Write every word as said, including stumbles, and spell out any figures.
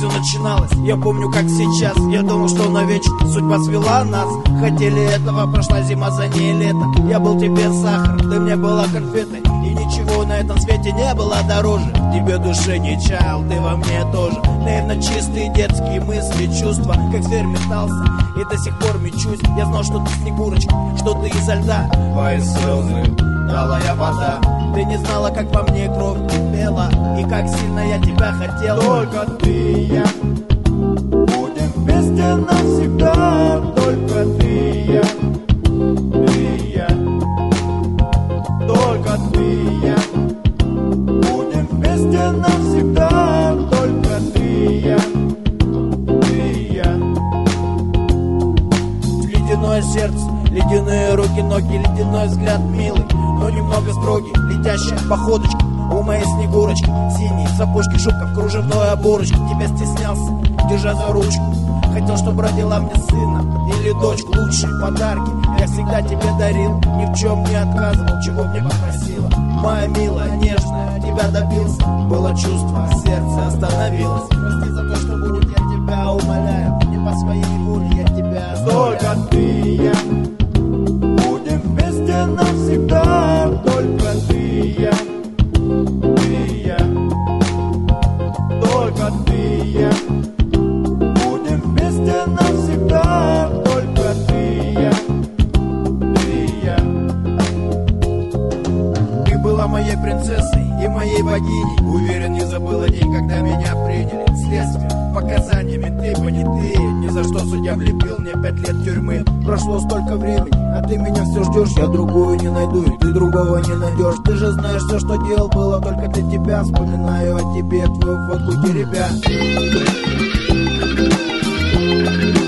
все начиналось, я помню как сейчас. Я думал, что навечно судьба свела нас. Хотели этого, прошла зима, за ней лето. Я был тебе сахар, ты мне была конфетой. И ничего на этом свете не было дороже. Тебе души не чаял, ты во мне тоже. Наверно, чистые детские мысли, чувства, как зверь метался, и до сих пор мечусь. Я знал, что ты снегурочка, что ты изо льда. Твои слезы, талая вода. Ты не знала, как во мне кровь кипела, и как сильно я тебя хотел. Только ты и я будем вместе навсегда. Только ты и я, ты и я. Только ты и я будем вместе навсегда. Только ты и я, ты и я. Ледяное сердце, ледяные руки, ноги, ледяной взгляд милый, но немного строгий. Летящая походочка у моей снегурочки. Синие сапожки, шубка в кружевной оборочке. Тебя стеснялся, держа за ручку. Хотел, чтобы родила мне сына или дочку. Лучшие подарки я всегда тебе дарил. Ни в чем не отказывал, чего мне попросила. Моя милая, нежная, тебя добился. Было чувство, сердце остановилось. Прости за то, что будет, я тебя умоляю. Не по своей воле я тебя оставляю. Только ты и я будем вместе навсегда. Только ты и я, ты и я. Только ты и я будем вместе навсегда. Только ты и я, ты и я. Ты была моей принцессой и моей богиней. Уверен, не забыла день, когда меня приняли. Следствие, показания, менты, понятые. Ни за что судья влепил мне пять лет тюрьмы. Прошло столько времени, а ты меня все ждешь. Я другую не найду, и ты другого не найдешь. Ты же знаешь, все, что делал, было только для тебя. Вспоминаю о тебе, твою фотку теребя.